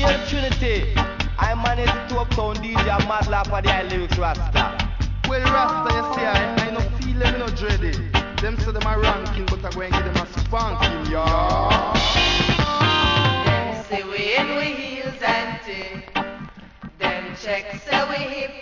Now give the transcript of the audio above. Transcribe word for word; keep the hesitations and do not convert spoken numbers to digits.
Hail Trinity. I manage to uptown D J Mad Laugh for the high lyrics Rasta. Well, Rasta, you see, I, I no feel them, no dread it. Them say them a ranking, but I go and give them a spanking, yeah. Them say we in we heels and tea. Them check say we hip